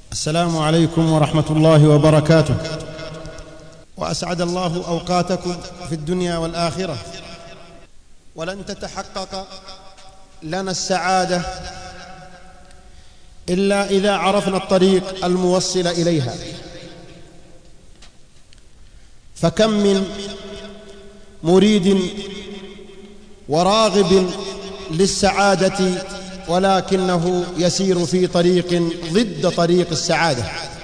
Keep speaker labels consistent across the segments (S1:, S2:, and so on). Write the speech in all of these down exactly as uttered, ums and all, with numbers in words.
S1: السلام عليكم ورحمة الله وبركاته، وأسعد الله أوقاتكم في الدنيا والآخرة. ولن تتحقق لنا السعادة إلا إذا عرفنا الطريق الموصل إليها. فكم من مريد وراغب للسعادة ولكنه يسير في طريق ضد طريق السعادة.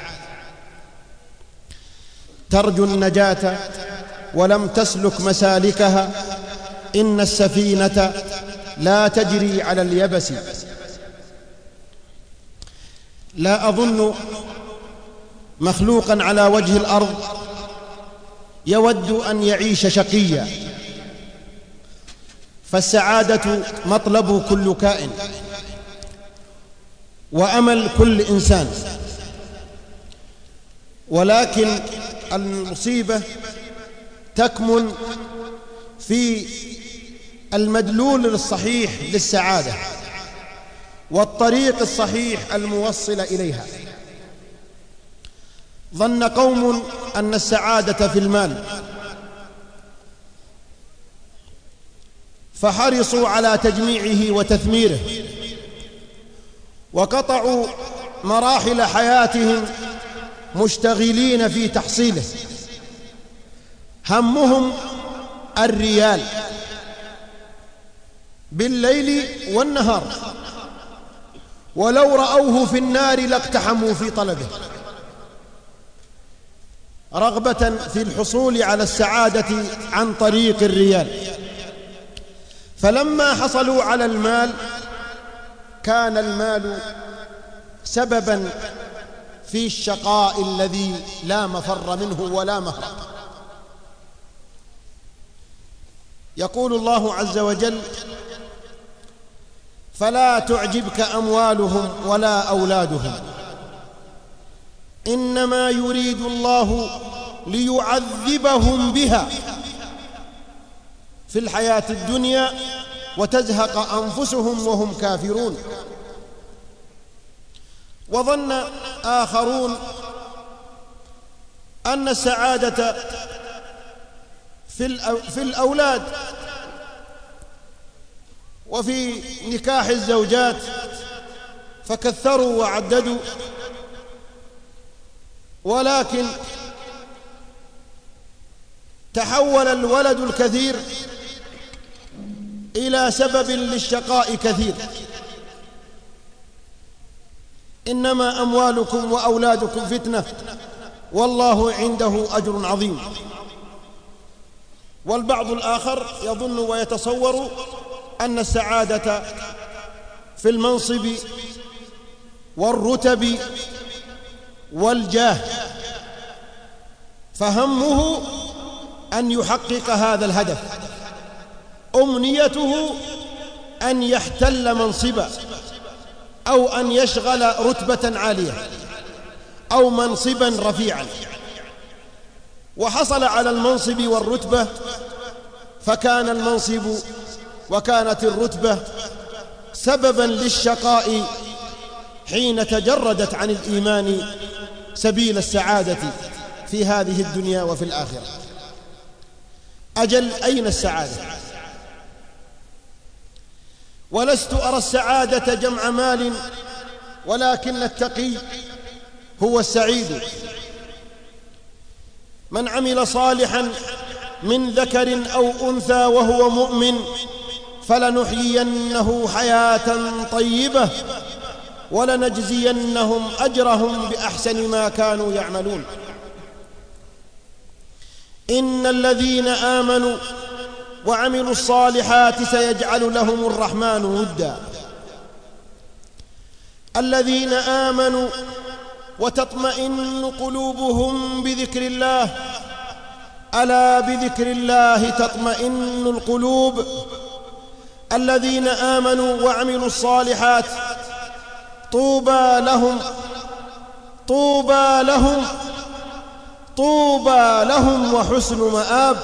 S1: ترجو النجاة ولم تسلك مسالكها، إن السفينة لا تجري على اليبس. لا أظن مخلوقا على وجه الأرض يود أن يعيش شقيا، فالسعادة مطلب كل كائن وأمل كل إنسان، ولكن المصيبة تكمن في المدلول الصحيح للسعادة والطريق الصحيح الموصل إليها. ظن قوم أن السعادة في المال فحرصوا على تجميعه وتثميره، وقطعوا مراحل حياتهم مشتغلين في تحصيله. همهم الريال بالليل والنهار، ولو رأوه في النار لاقتحموا في طلبه، رغبة في الحصول على السعادة عن طريق الريال. فلما حصلوا على المال كان المال سببا في الشقاء الذي لا مفر منه ولا مهرب. يقول الله عز وجل: فلا تعجبك أموالهم ولا أولادهم إنما يريد الله ليعذبهم بها في الحياة الدنيا وتزهق أنفسهم وهم كافرون. وظن آخرون أن السعادة في الأولاد وفي نكاح الزوجات، فكثروا وعددوا، ولكن تحول الولد الكثير إلى سبب للشقاء كثير. إنما أموالكم وأولادكم فتنة والله عنده أجر عظيم. والبعض الآخر يظن ويتصور أن السعادة في المنصب والرتب والجاه، فهمه أن يحقق هذا الهدف، أمنيته أن يحتل منصبا أو أن يشغل رتبة عالية أو منصبا رفيعا، وحصل على المنصب والرتبة، فكان المنصب وكانت الرتبة سببا للشقاء حين تجردت عن الإيمان سبيل السعادة في هذه الدنيا وفي الآخرة. أجل أين السعادة؟ ولست أرى السعادة جمع مال، ولكن التقي هو السعيد. من عمل صالحا من ذكر أو أنثى وهو مؤمن فلنحيينه حياة طيبة ولنجزينهم أجرهم بأحسن ما كانوا يعملون. إن الذين آمنوا وعملوا الصالحات سيجعل لهم الرحمن ودا. الذين آمنوا وتطمئن قلوبهم بذكر الله، ألا بذكر الله تطمئن القلوب. الذين آمنوا وعملوا الصالحات طوبى لهم طوبى لهم طوبى لهم وحسن مآب.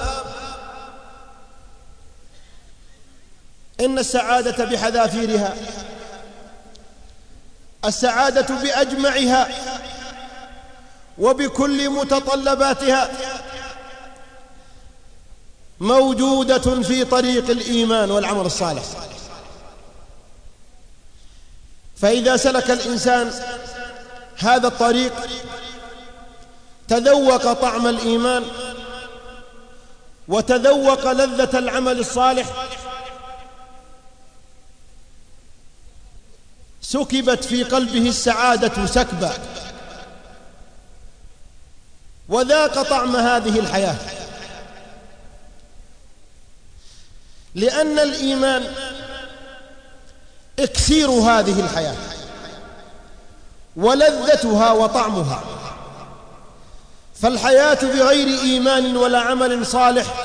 S1: إن السعادة بحذافيرها، السعادة بأجمعها وبكل متطلباتها موجودة في طريق الإيمان والعمل الصالح. فإذا سلك الإنسان هذا الطريق تذوق طعم الإيمان وتذوق لذة العمل الصالح، سكبت في قلبه السعادة سكبا، وذاق طعم هذه الحياة. لأن الإيمان إكسير هذه الحياة ولذتها وطعمها. فالحياة بغير إيمان ولا عمل صالح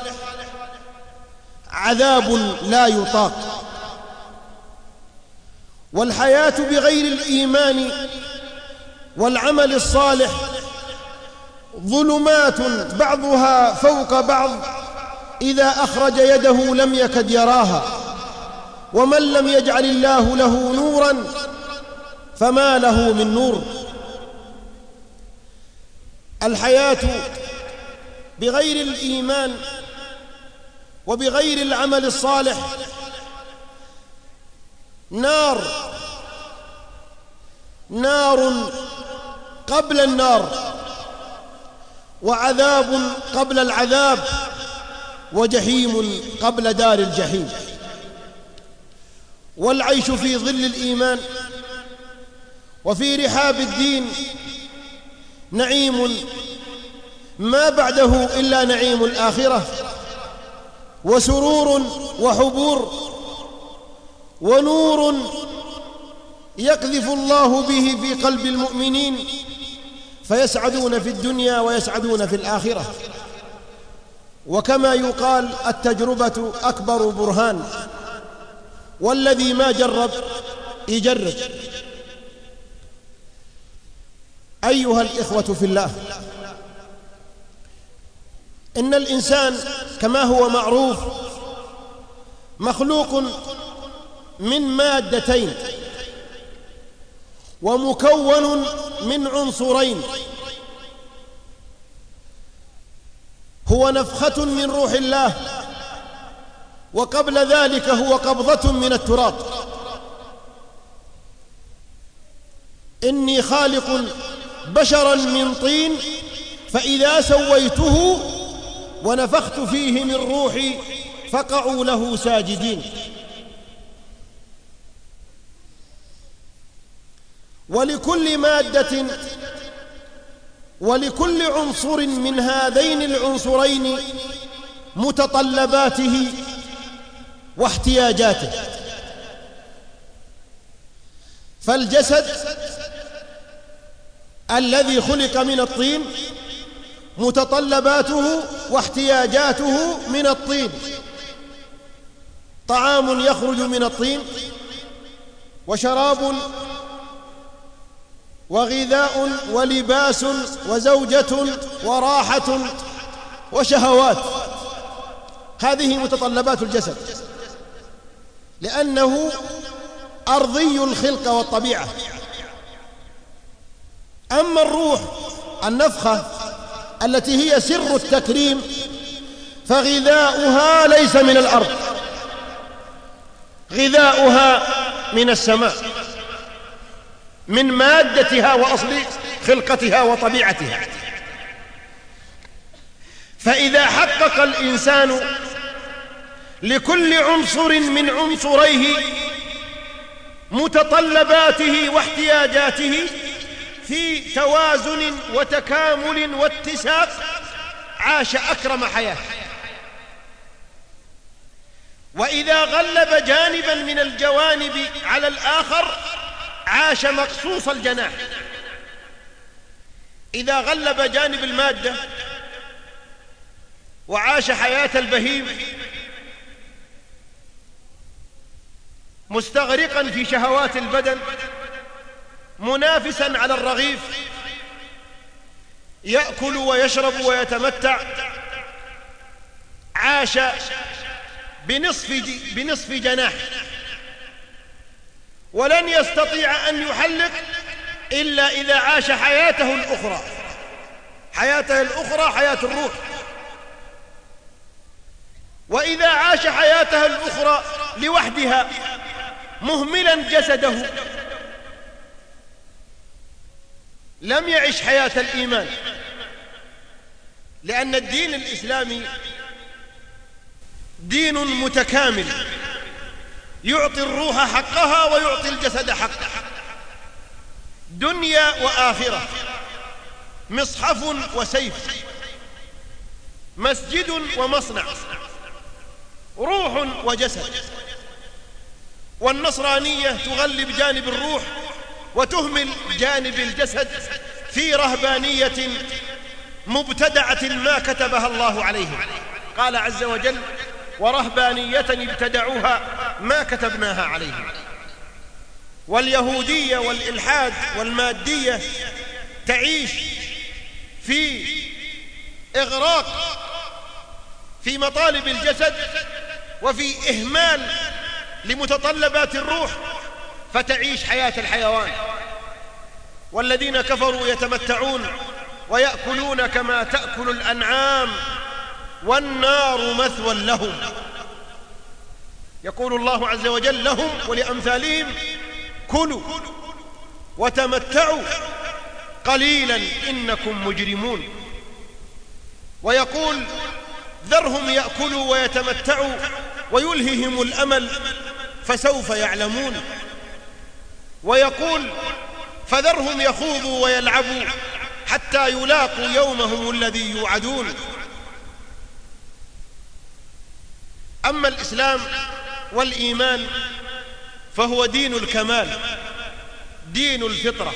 S1: عذاب لا يطاق، والحياة بغير الإيمان والعمل الصالح ظلمات بعضها فوق بعض، إذا أخرج يده لم يكد يراها، ومن لم يجعل الله له نورا فما له من نور. الحياة بغير الإيمان وبغير العمل الصالح نار، نار قبل النار، وعذاب قبل العذاب، وجحيم قبل دار الجحيم. والعيش في ظل الإيمان وفي رحاب الدين نعيم ما بعده إلا نعيم الآخرة، وسرور وحبور ونور يقذف الله به في قلب المؤمنين فيسعدون في الدنيا ويسعدون في الآخرة. وكما يقال التجربة أكبر برهان، والذي ما جرب يجرب. أيها الإخوة في الله، إن الإنسان كما هو معروف مخلوق من مادتين ومكون من عنصرين، هو نفخة من روح الله، وقبل ذلك هو قبضة من التراب. إني خالق بشرا من طين فإذا سويته ونفخت فيه من روحي فقعوا له ساجدين. ولكل مادة ولكل عنصر من هذين العنصرين متطلباته واحتياجاته. فالجسد الذي خلق من الطين متطلباته واحتياجاته من الطين، طعام يخرج من الطين، وشراب وغذاء ولباس وزوجة وراحة وشهوات. هذه متطلبات الجسد، لأنه أرضي الخلق والطبيعة. أما الروح النفخة التي هي سر التكريم فغذاؤها ليس من الأرض، غذاؤها من السماء، من مادتها وأصل خلقتها وطبيعتها. فإذا حقق الإنسان لكل عنصر من عنصريه متطلباته واحتياجاته في توازن وتكامل واتساق عاش أكرم حياة. وإذا غلب جانبا من الجوانب على الآخر عاش مقصوص الجناح. إذا غلب جانب المادة وعاش حياة البهيم مستغرقا في شهوات البدن منافسا على الرغيف، يأكل ويشرب ويتمتع، عاش بنصف, بنصف جناح، ولن يستطيع أن يحلق إلا إذا عاش حياته الأخرى حياته الأخرى حياة الروح. وإذا عاش حياته الأخرى لوحدها مهملا جسده لم يعش حياة الإيمان، لأن الدين الإسلامي دين متكامل يعطي الروح حقها ويعطي الجسد حقه، دنيا وآخرة، مصحف وسيف، مسجد ومصنع، روح وجسد. والنصرانية تغلب جانب الروح وتهمل جانب الجسد في رهبانية مبتدعة ما كتبها الله عليهم. قال عز وجل: ورهبانية ابتدعوها ما كتبناها عليهم. واليهودية والإلحاد والمادية تعيش في إغراق في مطالب الجسد وفي إهمال لمتطلبات الروح، فتعيش حياة الحيوان. والذين كفروا يتمتعون ويأكلون كما تأكل الأنعام والنار مثوى لهم. يقول الله عز وجل لهم ولأمثالهم: كلوا وتمتعوا قليلا إنكم مجرمون. ويقول: ذرهم يأكلوا ويتمتعوا ويلههم الأمل فسوف يعلمون. ويقول: فذرهم يخوضوا ويلعبوا حتى يلاقوا يومهم الذي يوعدون. أما الإسلام والإيمان فهو دين الكمال، دين الفطرة،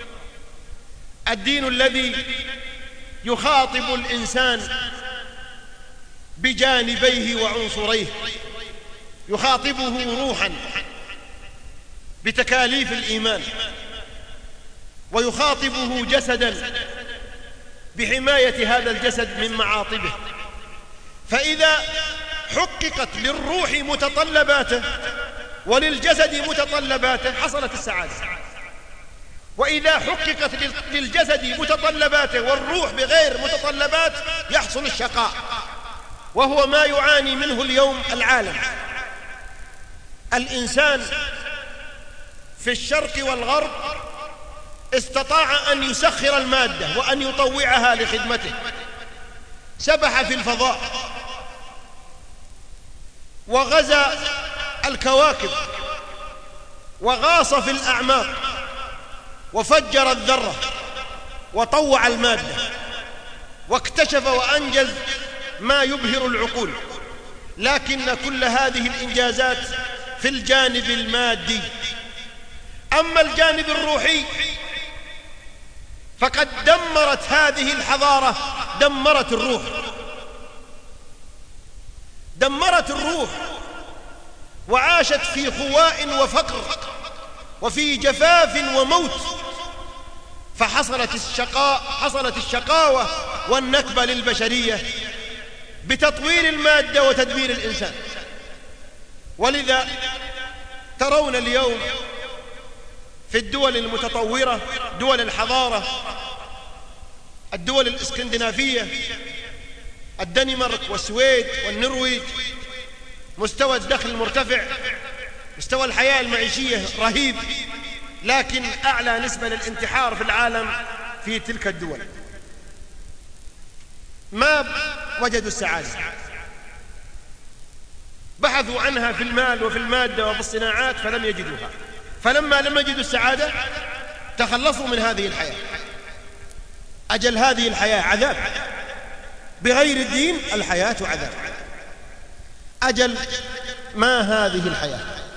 S1: الدين الذي يخاطب الإنسان بجانبيه وعنصريه، يخاطبه روحا بتكاليف الإيمان، ويخاطبه جسدا بحماية هذا الجسد من معاطبه. فإذا حققت للروح متطلباته وللجسد متطلباته حصلت السعادة، وإذا حققت للجسد متطلباته والروح بغير متطلبات يحصل الشقاء، وهو ما يعاني منه اليوم العالم. الإنسان في الشرق والغرب استطاع أن يسخر المادة وأن يطوعها لخدمته، سبح في الفضاء وغزا الكواكب وغاص في الأعماق وفجر الذرة وطوع المادة واكتشف وأنجز ما يبهر العقول. لكن كل هذه الإنجازات في الجانب المادي. أما الجانب الروحي فقد دمرت هذه الحضارة، دمرت الروح، دمرت الروح وعاشت في خواء وفقر وفي جفاف وموت، فحصلت الشقاء حصلت الشقاوة والنكبة للبشرية بتطوير المادة وتدمير الإنسان. ولذا ترون اليوم في الدول المتطورة، دول الحضارة، الدول الإسكندنافية، الدنمارك والسويد والنرويج، مستوى الدخل مرتفع، مستوى الحياة المعيشية رهيب، لكن أعلى نسبة للانتحار في العالم في تلك الدول. ما وجدوا السعادة، بحثوا عنها في المال وفي المادة وفي الصناعات فلم يجدوها. فلما لم يجدوا السعادة تخلصوا من هذه الحياة. أجل هذه الحياة عذاب، بغير الدين الحياة عذاب. أجل ما هذه الحياة؟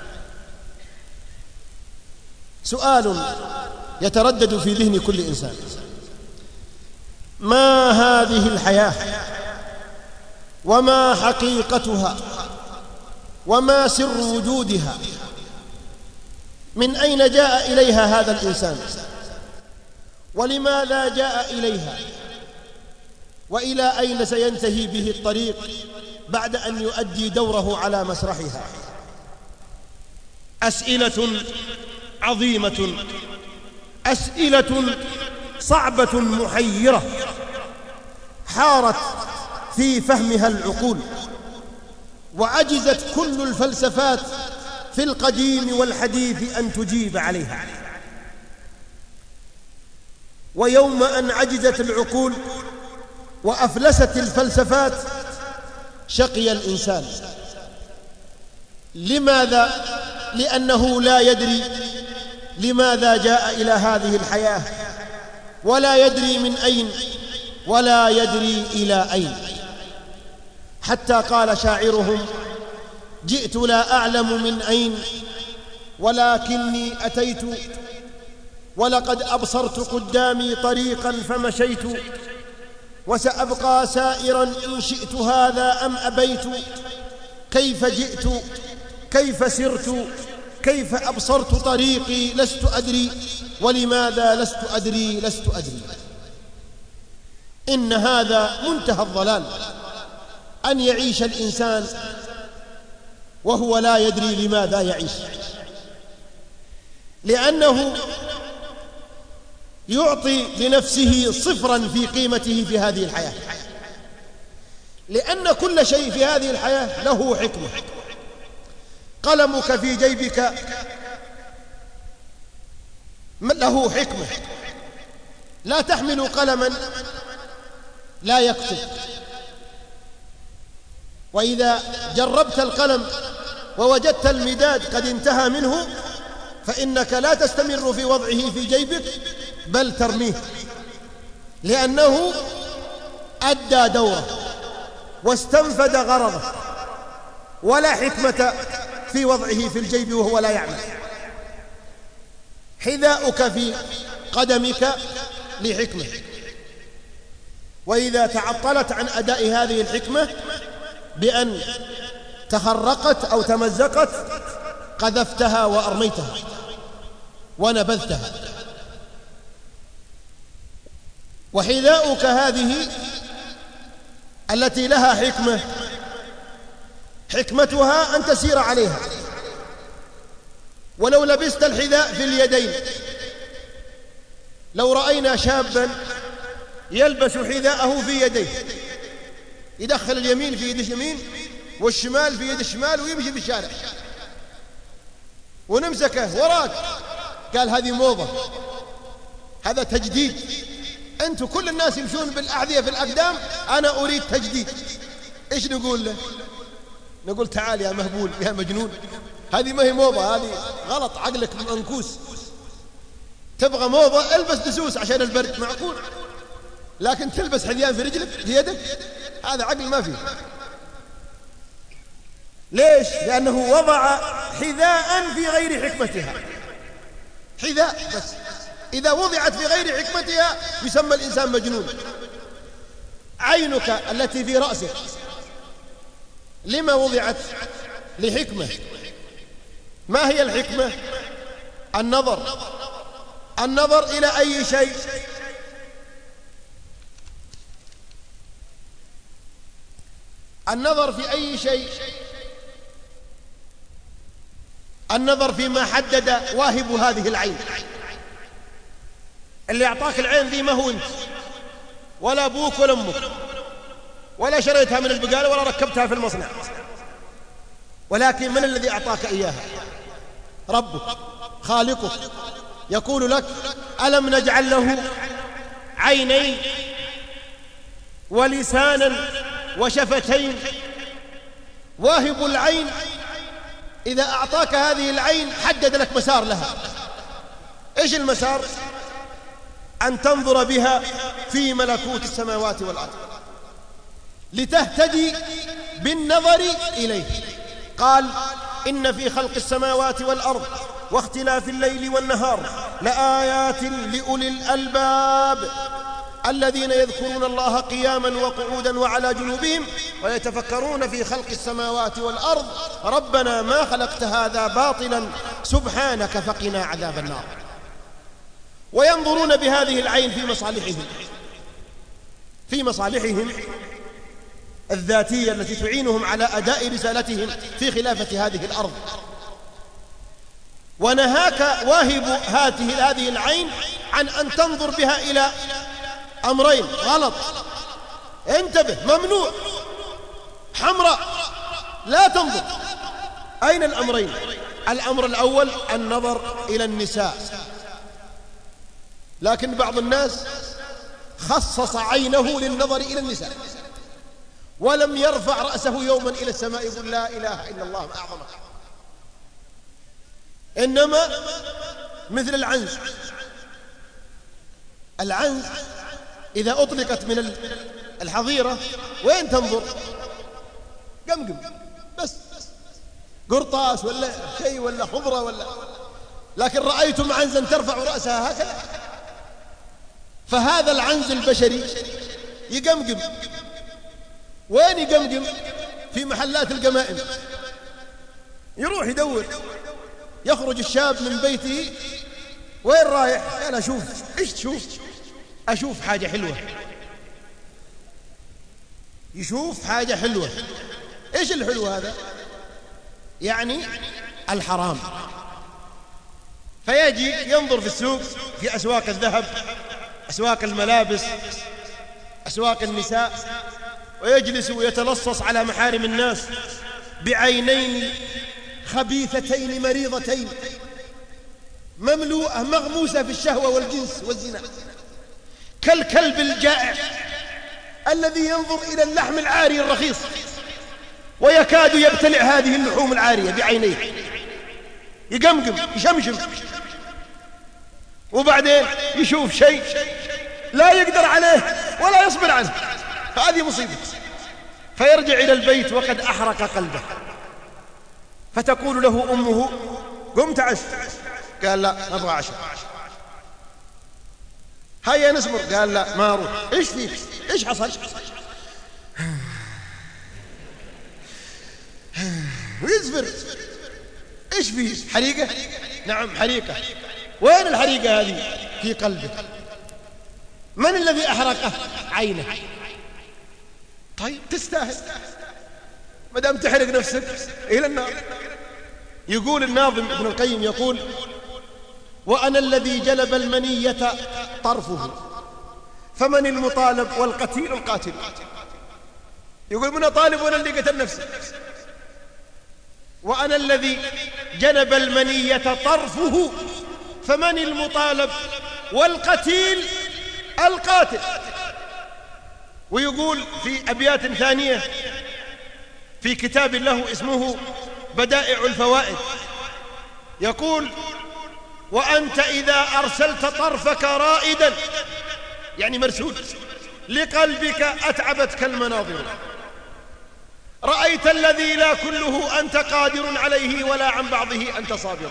S1: سؤال يتردد في ذهن كل إنسان: ما هذه الحياة؟ وما حقيقتها؟ وما سر وجودها؟ من أين جاء إليها هذا الإنسان؟ ولماذا جاء إليها؟ وإلى أين سينتهي به الطريق بعد أن يؤدي دوره على مسرحها؟ أسئلة عظيمة، أسئلة صعبة محيرة، حارت في فهمها العقول، وعجزت كل الفلسفات في القديم والحديث أن تجيب عليها. ويوم أن عجزت العقول وأفلست الفلسفات شقي الإنسان. لماذا؟ لأنه لا يدري لماذا جاء إلى هذه الحياة، ولا يدري من أين، ولا يدري إلى أين. حتى قال شاعرهم: جئت لا أعلم من أين، ولكني أتيت، ولقد أبصرت قدامي طريقا فمشيت، وسأبقى سائرا إن شئت هذا أم أبيت. كيف جئت، كيف سرت، كيف أبصرت طريقي، لست أدري، ولماذا لست أدري لست أدري. إن هذا منتهى الضلال، أن يعيش الإنسان وهو لا يدري لماذا يعيش، لأنه يعطي لنفسه صفرا في قيمته في هذه الحياة، لأن كل شيء في هذه الحياة له حكمة. قلمك في جيبك له حكمة، لا تحمل قلما لا يكتب. وإذا جربت القلم ووجدت المداد قد انتهى منه فإنك لا تستمر في وضعه في جيبك، بل ترميه، لأنه أدى دوره واستنفد غرضه، ولا حكمة في وضعه في الجيب وهو لا يعمل. حذاؤك في قدمك لحكمة، وإذا تعطلت عن أداء هذه الحكمة بأن تخرقت أو تمزقت قذفتها وأرميتها ونبذتها. وحذاؤك هذه التي لها حكمة، حكمتها أن تسير عليها. ولو لبست الحذاء في اليدين، لو رأينا شابا يلبس حذاءه في يديه، يدخل اليمين في يد اليمين والشمال في يد الشمال ويمشي في الشارع، ونمسكه وراك قال هذه موضة، هذا تجديد. أنتم كل الناس يمشون بالأحذية في الأقدام، أنا أريد تجديد. إيش نقول له؟ نقول تعال يا مهبول يا مجنون، هذه ما هي موضة، هذه غلط، عقلك منكوس. تبغى موضة البس دسوس عشان البرد، معقول؟ لكن تلبس حذيان في رجلك في يدك، هذا عقل ما فيه. ليش؟ لأنه وضع حذاء في غير حكمتها. حذاء بس إذا وضعت في غير حكمتها يسمى الإنسان مجنون. عينك التي في رأسك لما وضعت؟ لحكمة. ما هي الحكمة؟ النظر. النظر إلى أي شيء؟ النظر في أي شيء؟ النظر فيما حدد واهب هذه العين. اللي أعطاك العين ذي ما هو أنت، ولا أبوك ولا أمك، ولا شريتها من البقالة ولا ركبتها في المصنع، ولكن من الذي أعطاك إياها؟ ربك خالقك. يقول لك: ألم نجعل له عينين ولسانا وشفتين؟ واهب العين إذا أعطاك هذه العين حدد لك مسار لها. إيش المسار؟ أن تنظر بها في ملكوت السماوات والأرض لتهتدي بالنظر إليه. قال: إن في خلق السماوات والأرض واختلاف الليل والنهار لآيات لأولي الألباب الذين يذكرون الله قياما وقعودا وعلى جنوبهم ويتفكرون في خلق السماوات والأرض ربنا ما خلقت هذا باطلا سبحانك فقنا عذاب النار. وينظرون بهذه العين في مصالحهم، في مصالحهم الذاتية التي تعينهم على أداء رسالتهم في خلافة هذه الأرض. ونهاك واهب هذه هذه العين عن أن تنظر بها إلى أمرين غلط: انتبه، ممنوع. حمراء لا تنظر. أين الأمرين؟ الأمر الأول النظر إلى النساء، لكن بعض الناس خصص عينه للنظر إلى النساء ولم يرفع رأسه يوما إلى السماء يقول لا إله إلا الله ما أعظمك. إنما مثل العنز، العنز إذا أطلقت من الحظيرة وين تنظر؟ قمقم بس، قرطاس ولا شيء ولا خضرة ولا، لكن رأيتم عنزا ترفع رأسها هكذا. فهذا العنز البشري يقمقم. وين يقمقم؟ في محلات القمائم، يروح يدور. يخرج الشاب من بيته، وين رايح؟ قال أشوف. إيش تشوف؟ أشوف حاجة حلوة. يشوف حاجة حلوة. إيش الحلو هذا؟ يعني الحرام. فيجي ينظر في السوق، في أسواق الذهب، أسواق الملابس، أسواق النساء، ويجلس ويتلصص على محارم الناس بعينين خبيثتين مريضتين مملوءة مغموسة في الشهوة والجنس والزنا، كالكلب الجائع الذي ينظر إلى اللحم العاري الرخيص ويكاد يبتلع هذه اللحوم العارية بعينيه. يقمقم يشمشم، وبعدين يشوف شيء لا يقدر عليه ولا يصبر عنه، فهذه مصيبة. فيرجع إلى البيت وقد أحرق قلبه، فتقول له أمه قم تعش. قال لا نبغى عشاء. هيا نسمر. قال لا ما أروح. إيش فيك؟ إيش حصل؟ ويزفر. إيش فيه؟ حريقة؟ نعم حريقة. وين الحريقة هذه؟ في قلبه. من الذي أحرقه؟ عينه. طيب تستاهل، ما دام تحرق نفسك إلى النار. يقول الناظم ابن القيم، يقول وأنا الذي جلب المنية طرفه فمن المطالب والقتيل القاتل. يقول من طالب وأنا اللي قتل نفسي. وأنا الذي جلب المنية طرفه فمن المطالب والقتيل القاتل. ويقول في أبيات ثانية في كتاب له اسمه بدائع الفوائد، يقول وأنت إذا أرسلت طرفك رائدا، يعني مرسول، لقلبك أتعبتك المناظر، رأيت الذي لا كله أنت قادر عليه ولا عن بعضه أنت صابر.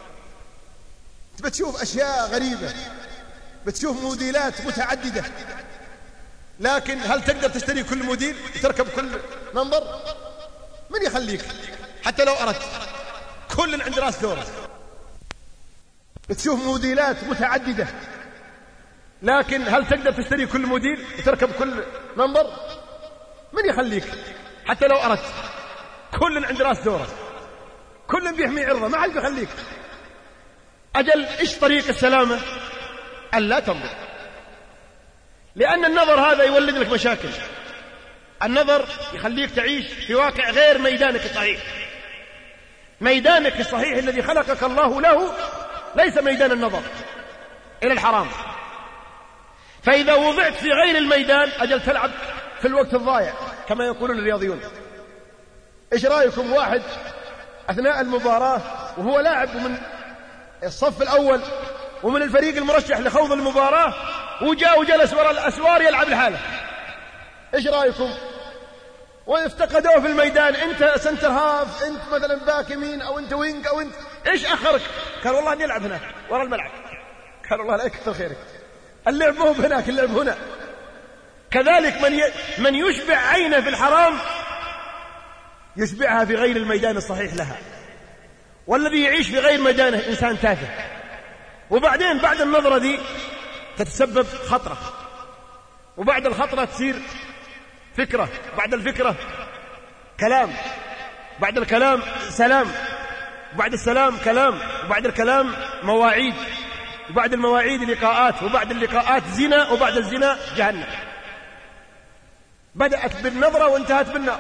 S1: بتشوف أشياء غريبة، بتشوف موديلات متعددة، لكن هل تقدر تشتري كل موديل وتركب كل منظر؟ من يخليك؟ حتى لو أردت، كل عند راس ثورة. بتشوف موديلات متعددة، لكن هل تقدر تشتري كل موديل وتركب كل منظر؟ من يخليك؟ حتى لو أردت، كل عند راس ثورة، كل بيحمي عرضه، ما حد بيخليك. أجل إيش طريق السلامة؟ ألا تنظر، لأن النظر هذا يولد لك مشاكل. النظر يخليك تعيش في واقع غير ميدانك الصحيح. ميدانك الصحيح الذي خلقك الله له ليس ميدان النظر إلى الحرام. فإذا وضعت في غير الميدان أجل تلعب في الوقت الضايع كما يقولون الرياضيون. إيش رأيكم واحد أثناء المباراة وهو لاعب من الصف الأول ومن الفريق المرشح لخوض المباراة وجاء وجلس وراء الأسوار يلعب لحاله؟ إيش رأيكم؟ ويفتقدوه في الميدان، أنت سنتر هاف، أنت مثلا باك يمين، أو أنت وينج، أو أنت إيش أخرك؟ قال والله أني ألعب هناك وراء الملعب. قال والله لا يكثر خيرك، اللعب مو هناك، اللعب هنا. كذلك من ي... من يشبع عينه في الحرام يشبعها في غير الميدان الصحيح لها، والذي يعيش في غير ميدانه إنسان تافه. وبعدين بعد النظرة دي تتسبب خطرة، وبعد الخطرة تصير فكرة، بعد الفكرة كلام، بعد الكلام سلام، وبعد السلام كلام، وبعد الكلام مواعيد، وبعد المواعيد لقاءات، وبعد اللقاءات زنا، وبعد الزنا جهنم. بدأت بالنظرة وانتهت بالنار،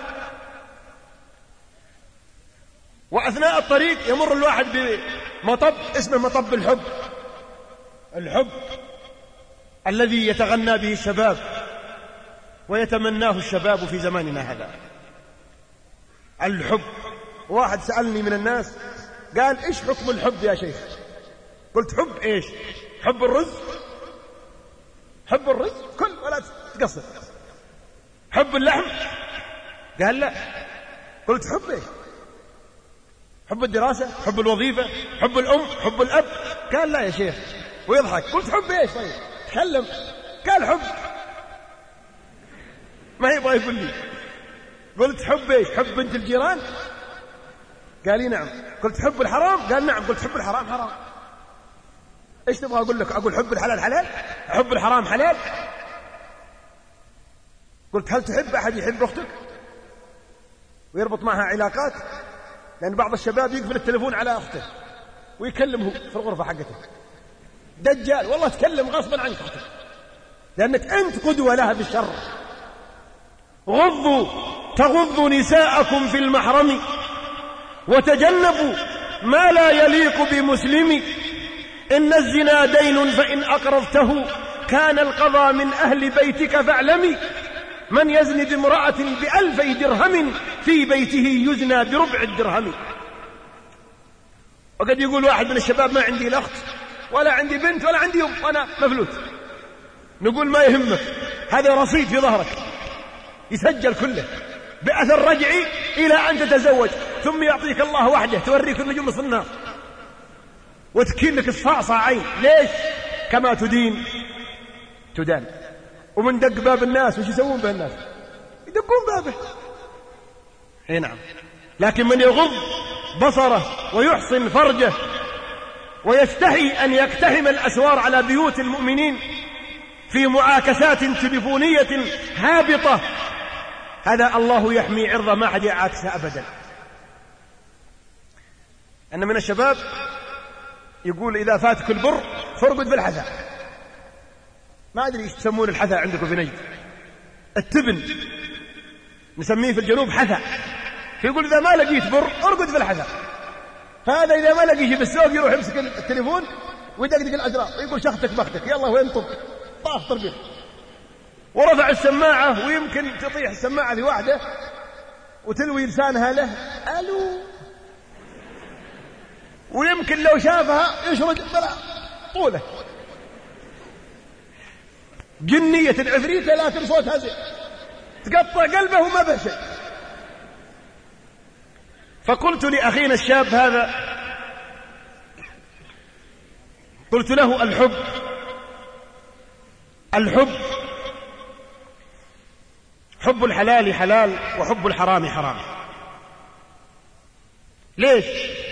S1: وأثناء الطريق يمر الواحد بمطب اسمه مطب الحب، الحب الذي يتغنى به الشباب ويتمناه الشباب في زماننا هذا. الحب. واحد سألني من الناس قال إيش حكم الحب يا شيخ؟ قلت حب إيش؟ حب الرز؟ حب الرز كل ولا تقصر. حب اللحم؟ قال لا. قلت حب إيش؟ حب الدراسة؟ حب الوظيفة؟ حب الأم؟ حب الأب؟ قال لا يا شيخ ويضحك. قلت حب إيش طيب؟ تكلم. قال حب، ما يبغى يقول لي. قلت حب إيش؟ حب بنت الجيران؟ قال لي نعم. قلت حب الحرام؟ قال نعم. قلت حب الحرام حرام. إيش تبغى أقول لك؟ أقول حب الحلال حلال؟ حب الحرام حلال؟ قلت هل تحب أحد يحب أختك ويربط معها علاقات؟ لأن بعض الشباب يقفل التلفون على أخته ويكلمه في الغرفة حقته. دجال والله تكلم غصبا عنك أختك، لأنك أنت قدوة لها بالشر. غضوا تغضوا نساءكم في المحرم وتجنبوا ما لا يليق بمسلم. إن الزنا دين فإن أقرضته كان القضاء من أهل بيتك فاعلمي. من يزني بامرأة بألفي درهم في بيته يزنى بربع الدرهم. وقد يقول واحد من الشباب ما عندي لا أخت ولا عندي بنت ولا عندي أم وأنا مفلوت. نقول ما يهمك، هذا رصيد في ظهرك يسجل كله بأثر رجعي إلى أن تتزوج، ثم يعطيك الله وحده توريك النجوم الصناع وتكين لك الصعصع عين. ليش؟ كما تدين تدان. ومن دق باب الناس وش يسوون به الناس؟ يدقون بابه. اي نعم. لكن من يغض بصره ويحصن فرجه ويستحي أن يقتحم الأسوار على بيوت المؤمنين في معاكسات تليفونية هابطة، هذا الله يحمي عرضه ما حد يعاكسه أبدا. أن من الشباب يقول إذا فاتك البر فارقد في الحذاء. ما أدري إيش تسمون الحذاء عندكم في نجد. التبن نسميه في الجنوب حذاء. فيقول إذا ما لقيت بر ارقد في الحذاء. هذا إذا ما لقيه في السوق يروح يمسك التليفون ويدقدق الأزرار ويقول شختك بختك يلا وين طب طاف طربيح، ورفع السماعة ويمكن تطيح السماعة لواحدة وتلوي لسانها له ألو، ويمكن لو شافها يشرد بلا طوله. جنية العفريتة لكن صوتها زين تقطع قلبه وما به شيء. فقلت لأخينا الشاب هذا، قلت له الحب الحب حب الحلال حلال وحب الحرام حرام. ليش؟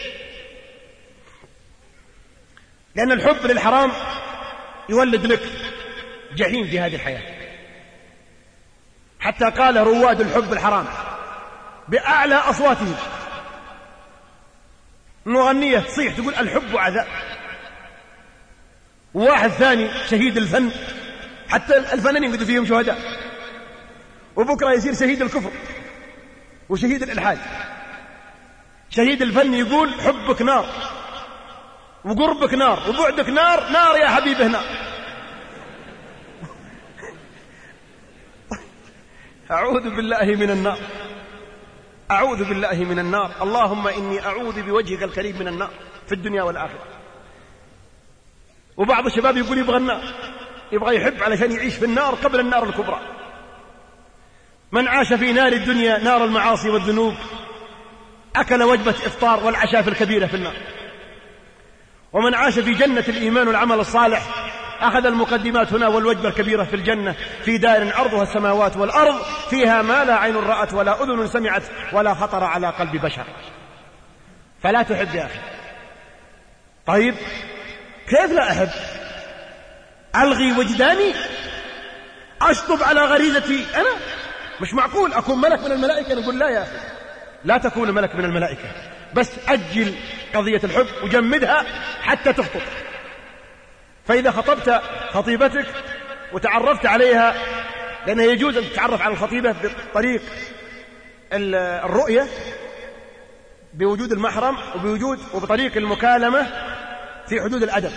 S1: لأن الحب للحرام يولد لك جحيم في هذه الحياة. حتى قال رواد الحب الحرام بأعلى أصواتهم، مغنية تصيح تقول الحب عذاب، وواحد ثاني شهيد الفن، حتى الفنانين قدوا فيهم شهداء، وبكرة يصير شهيد الكفر وشهيد الإلحاد. شهيد الفن يقول حبك نار وقربك نار وبعدك نار، نار يا حبيبه نار. أعوذ بالله من النار، أعوذ بالله من النار. اللهم إني أعوذ بوجهك الكريم من النار في الدنيا والآخرة. وبعض الشباب يقول يبغى النار، يبغى يحب علشان يعيش في النار قبل النار الكبرى. من عاش في نار الدنيا نار المعاصي والذنوب أكل وجبة إفطار والعشاء في الكبيرة في النار. ومن عاش في جنة الإيمان والعمل الصالح أخذ المقدمات هنا والوجبة الكبيرة في الجنة في دار عرضها السماوات والأرض فيها ما لا عين رأت ولا أذن سمعت ولا خطر على قلب بشر. فلا تحب يا أخي. طيب كيف لا أحب؟ ألغي وجداني؟ أشطب على غريزتي أنا؟ مش معقول أكون ملك من الملائكة. نقول لا يا أخي، لا تكون ملك من الملائكة، بس أجل قضية الحب وجمدها حتى تخطب. فإذا خطبت خطيبتك وتعرفت عليها
S2: لأنه يجوز أن تتعرف على الخطيبة بطريق الرؤية بوجود المحرم وبوجود وبطريق المكالمة في حدود الأدب.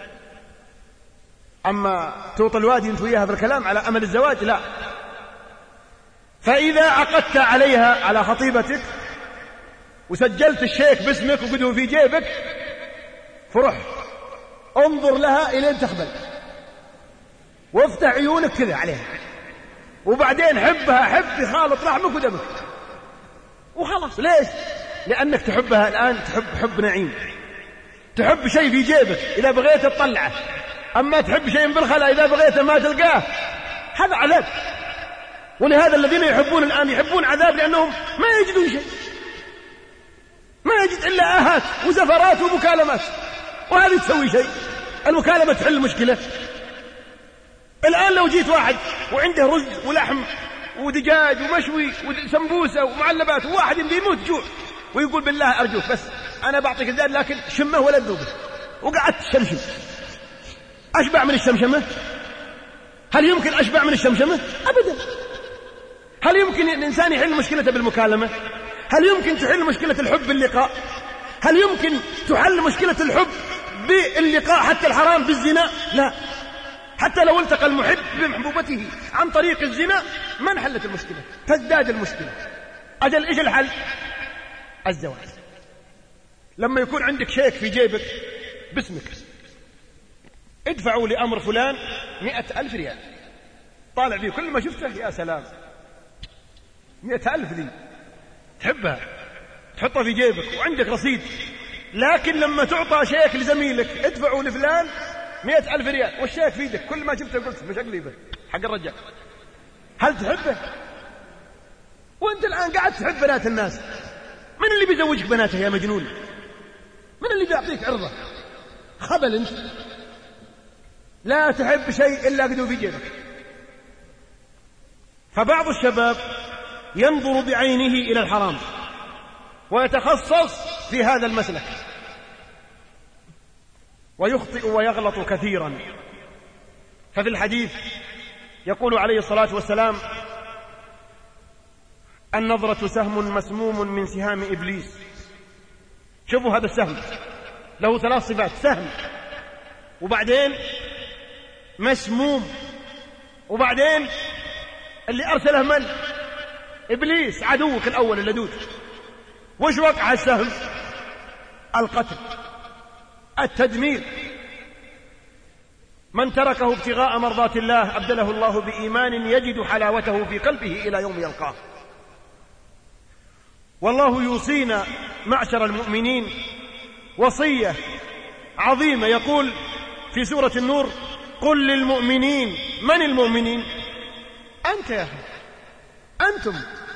S2: أما توطي الوادي أنت وياها بالكلام على أمل الزواج لا. فإذا عقدت عليها على خطيبتك وسجلت الشيك باسمك وقده في جيبك فرح انظر لها إلين تقبل وافتح عيونك كذا عليها وبعدين حبها حب خالط لحمك ودمك وخلاص. ليش؟ لأنك تحبها الآن، تحب حب نعيم، تحب شيء في جيبك إذا بغيت تطلعه، أما تحب شيء بالخلا إذا بغيت ما تلقاه، هذا عذاب. ولهذا الذين يحبون الآن يحبون عذاب لأنهم ما يجدون شيء، ما يجد إلا آهات وزفرات ومكالمات، وهذه تسوي شيء؟ المكالمة تحل المشكلة. الآن لو جيت واحد وعنده رز ولحم ودجاج ومشوي وسمبوسة ومعلبات وواحد بيموت جوع ويقول بالله أرجوك بس أنا بعطيك الزاد لكن شمه ولا تذوقه، وقعدت تشمشم، أشبع من الشمشمة؟ هل يمكن أشبع من الشمشمة؟ أبدا. هل يمكن الإنسان يحل مشكلته بالمكالمة؟ هل يمكن تحل مشكلة الحب باللقاء؟ هل يمكن تحل مشكلة الحب باللقاء حتى الحرام بالزنا؟ لا. حتى لو التقى المحب بمحبوبته عن طريق الزنا ما انحلت المشكلة، تزداد المشكلة. أجل إيش الحل؟ الزواج. لما يكون عندك شيك في جيبك باسمك ادفعوا لأمر فلان مئة ألف ريال، طالع فيه كل ما شفته يا سلام مئة ألف دي تحبها تحطها في جيبك وعندك رصيد، لكن لما تعطى شيك لزميلك ادفعوا لفلان مئة ألف ريال والشيك في يدك كل ما شفته قلت مش أقليبه حق الرجال، هل تحبه؟ وانت الآن قاعد تحب بنات الناس، من اللي بيزوجك بناته يا مجنون؟ من اللي بيعطيك عرضه؟ خبل انت. لا تحب شيء إلا قدو في جيبك. فبعض الشباب ينظر بعينه إلى الحرام ويتخصص في هذا المسلك ويخطئ ويغلط كثيرا. ففي الحديث يقول عليه الصلاة والسلام: النظرة سهم مسموم من سهام إبليس. شوفوا هذا السهم له ثلاث صفات: سهم، وبعدين مسموم، وبعدين اللي أرسله من؟ إبليس عدوك الأول اللدود. وش وقع السهم؟ القتل، التدمير. من تركه ابتغاء مرضات الله أبدله الله بإيمان يجد حلاوته في قلبه إلى يوم يلقاه. والله يوصينا معشر المؤمنين وصية عظيمة، يقول في سورة النور: قل للمؤمنين. من المؤمنين؟ أنت يا أخي، أنتم.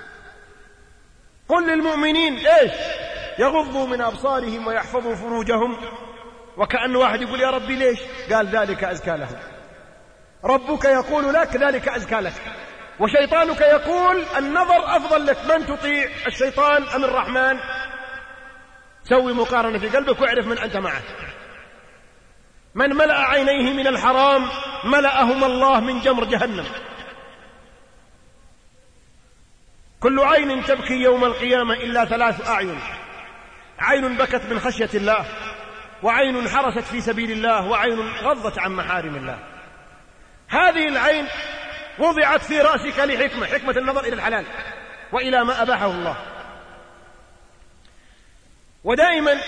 S2: قل للمؤمنين إيش؟ يغضوا من أبصارهم ويحفظوا فروجهم. وكأن واحد يقول: يا ربي ليش؟ قال: ذلك أزكى لهم. ربك يقول لك: ذلك أزكى لك. وشيطانك يقول: النظر أفضل لك. من تطيع، الشيطان أم الرحمن؟ سوي مقارنة في قلبك واعرف من أنت معه. من ملأ عينيه من الحرام ملأهم الله من جمر جهنم. كل عين تبكي يوم القيامة إلا ثلاث أعين: عين بكت من خشية الله، وعين حرست في سبيل الله، وعين غضت عن محارم الله. هذه العين وضعت في رأسك لحكمة، حكمة النظر إلى الحلال وإلى ما أباحه الله. ودائما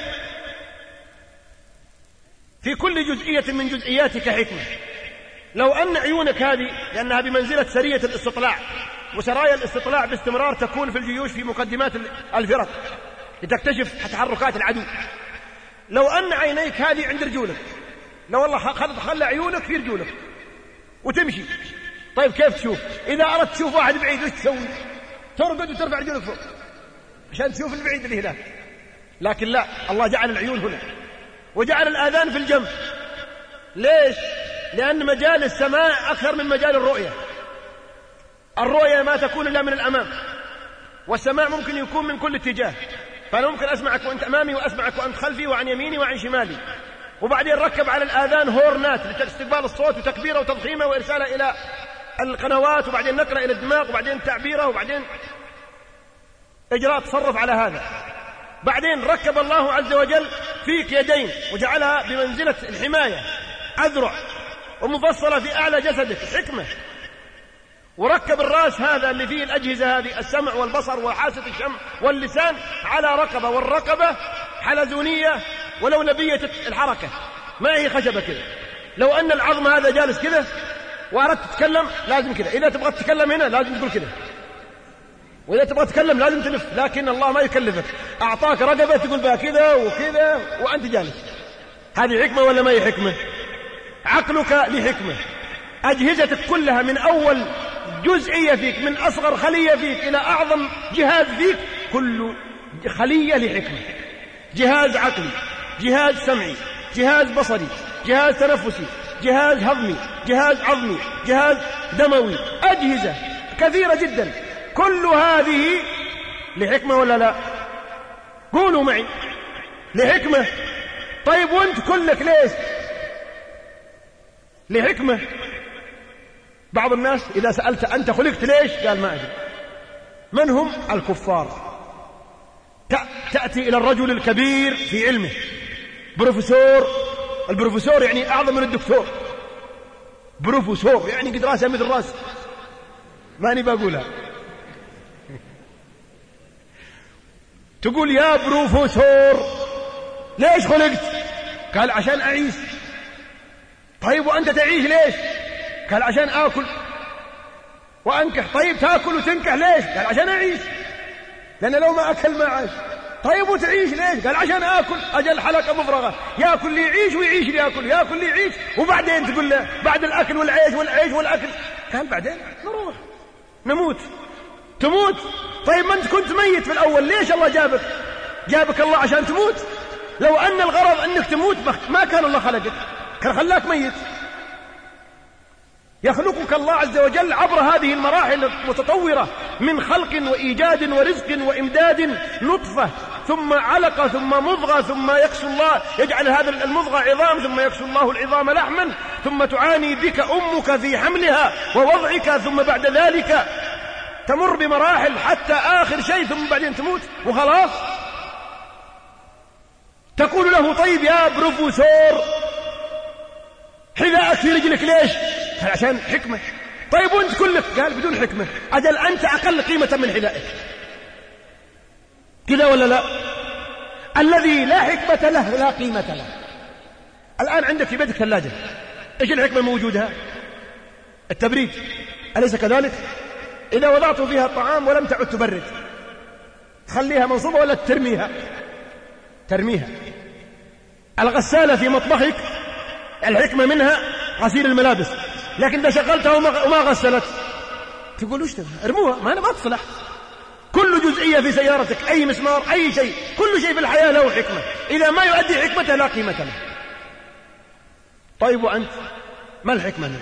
S2: في كل جزئية من جزئياتك حكمة. لو أن عيونك هذه، لأنها بمنزلة سرية الاستطلاع، وسرايا الاستطلاع باستمرار تكون في الجيوش في مقدمات الفرق لتكتشف تحركات العدو، لو أن عينيك هذه عند رجولك، لو الله خلى عيونك في رجولك وتمشي، طيب كيف تشوف؟ إذا أردت تشوف واحد بعيد وش تسوي؟ ترقد وترفع رجولك فوق عشان تشوف البعيد اللي هناك. لكن لا، الله جعل العيون هنا وجعل الآذان في الجنب. ليش؟ لأن مجال السماع أكثر من مجال الرؤية. الرؤية ما تكون إلا من الأمام، والسماع ممكن يكون من كل اتجاه. فأنا ممكن أسمعك وأنت أمامي، وأسمعك وأنت خلفي، وعن يميني وعن شمالي. وبعدين ركب على الآذان هورنات لاستقبال الصوت وتكبيره وتضخيمه وإرساله إلى القنوات وبعدين نقرأ إلى الدماغ وبعدين تعبيره وبعدين إجراء تصرف على هذا. بعدين ركب الله عز وجل فيك يدين وجعلها بمنزلة الحماية، أذرع ومفصلة في أعلى جسدك، حكمة. وركب الرأس هذا اللي فيه الأجهزة هذه، السمع والبصر وحاسة الشم واللسان، على رقبة، والرقبة حلزونية ولولبية الحركة، ما هي خشبة كذا. لو أن العظم هذا جالس كذا وأردت تتكلم لازم كذا، إذا تبغى تتكلم هنا لازم تقول كذا، وإذا تبغى تتكلم لازم تلف. لكن الله ما يكلفك، أعطاك رقبة تقول بها كذا وكذا وأنت جالس. هذه حكمة ولا ما هي حكمة؟ عقلك لحكمة، أجهزتك كلها من أول جزئية فيك، من أصغر خلية فيك إلى أعظم جهاز فيك، كل خلية لحكمة. جهاز عقلي، جهاز سمعي، جهاز بصري، جهاز تنفسي، جهاز هضمي، جهاز عظمي، جهاز دموي، أجهزة كثيرة جدا، كل هذه لحكمة ولا لا؟ قولوا معي، لحكمة. طيب وانت كلك ليش؟ لحكمة. بعض الناس إذا سألت أنت خلقت ليش؟ قال ما أدري. من هم؟ الكفار. تأتي إلى الرجل الكبير في علمه، بروفيسور. البروفيسور يعني أعظم من الدكتور، بروفيسور يعني قد راسه مثل راس، ماني بقولها. تقول يا بروفيسور ليش خلقت؟ قال عشان أعيش. طيب وأنت تعيش ليش؟ قال عشان آكل وأنكح. طيب تأكل وتنكح ليش؟ قال عشان أعيش، لأن لو ما أكل ما عاش. طيب وتعيش ليش؟ قال عشان آكل. أجل حلقة مفرغة، يأكل لي يعيش ويعيش لي يأكل، يأكل لي يعيش. وبعدين تقول له بعد الأكل والعيش والعيش والأكل، قال بعدين نروح نموت. تموت. طيب ما أنت كنت ميت في الأول، ليش الله جابك؟ جابك الله عشان تموت. لو أن الغرض أنك تموت ما كان الله خلقك، كان خلاك ميت. يخلقك الله عز وجل عبر هذه المراحل المتطورة من خلق وإيجاد ورزق وإمداد، نطفة ثم علقة ثم مضغة، ثم يكسو الله يجعل هذا المضغة عظام، ثم يكسو الله العظام لحما، ثم تعاني بك أمك في حملها ووضعك، ثم بعد ذلك تمر بمراحل حتى آخر شيء، ثم بعدين تموت وخلاص. تقول له طيب يا بروفيسور حذاءك في رجلك ليش؟ عشان حكمة. طيب وانت كلك؟ قال بدون حكمة. أجل أنت أقل قيمة من حذائك، كذا ولا لا؟ الذي لا حكمة له لا قيمة له. الآن عندك في بيتك ثلاجة، إيش الحكمة موجودها؟ التبريد، أليس كذلك؟ إذا وضعت فيها الطعام ولم تعد تبرد، تخليها منصوبة ولا ترميها؟ ترميها. الغسالة في مطبخك الحكمة منها غسيل الملابس، لكن إذا شغلتها وما غسلت تقول وش تبغى؟ ارموها، ما أنا ما تصلح. كل جزئية في سيارتك، أي مسمار، أي شيء، كل شيء في الحياة له حكمة، إذا ما يؤدي حكمته لا قيمة له. طيب وأنت ما الحكمة منك؟